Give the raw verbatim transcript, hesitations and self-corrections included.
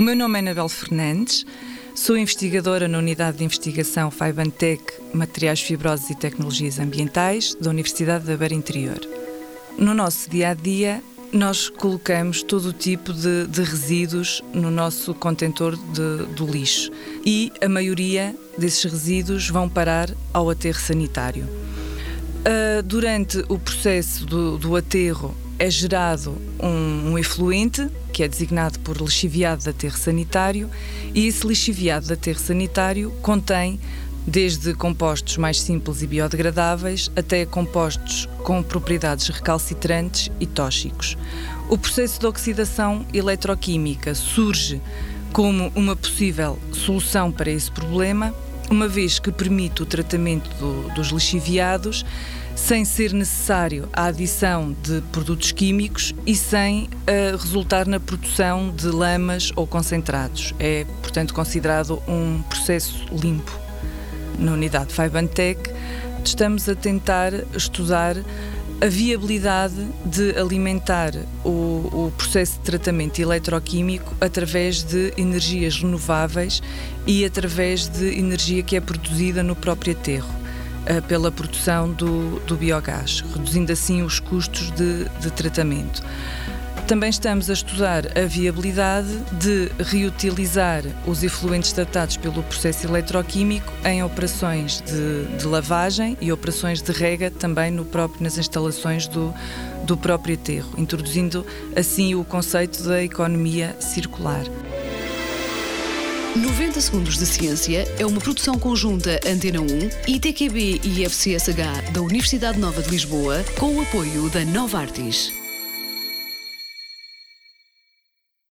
O meu nome é Anabel Fernandes, sou investigadora na Unidade de Investigação Fibantec, Materiais Fibrosos e Tecnologias Ambientais, da Universidade da Beira Interior. No nosso dia-a-dia, nós colocamos todo o tipo de, de resíduos no nosso contentor de, do lixo e a maioria desses resíduos vão parar ao aterro sanitário. Uh, durante o processo do, do aterro é gerado um, um efluente, que é designado por lixiviado de aterro sanitário, e esse lixiviado de aterro sanitário contém desde compostos mais simples e biodegradáveis até compostos com propriedades recalcitrantes e tóxicos. O processo de oxidação eletroquímica surge como uma possível solução para esse problema, uma vez que permite o tratamento do, dos lixiviados sem ser necessário a adição de produtos químicos e sem uh, resultar na produção de lamas ou concentrados. É, portanto, considerado um processo limpo. Na unidade Fibantec, estamos a tentar estudar a viabilidade de alimentar o, o processo de tratamento eletroquímico através de energias renováveis e através de energia que é produzida no próprio aterro, pela produção do, do biogás, reduzindo assim os custos de, de tratamento. Também estamos a estudar a viabilidade de reutilizar os efluentes tratados pelo processo eletroquímico em operações de, de lavagem e operações de rega também no próprio, nas instalações do, do próprio aterro, introduzindo assim o conceito da economia circular. noventa Segundos de Ciência é uma produção conjunta Antena um, I T Q B e I F C S H da Universidade Nova de Lisboa, com o apoio da Novartis.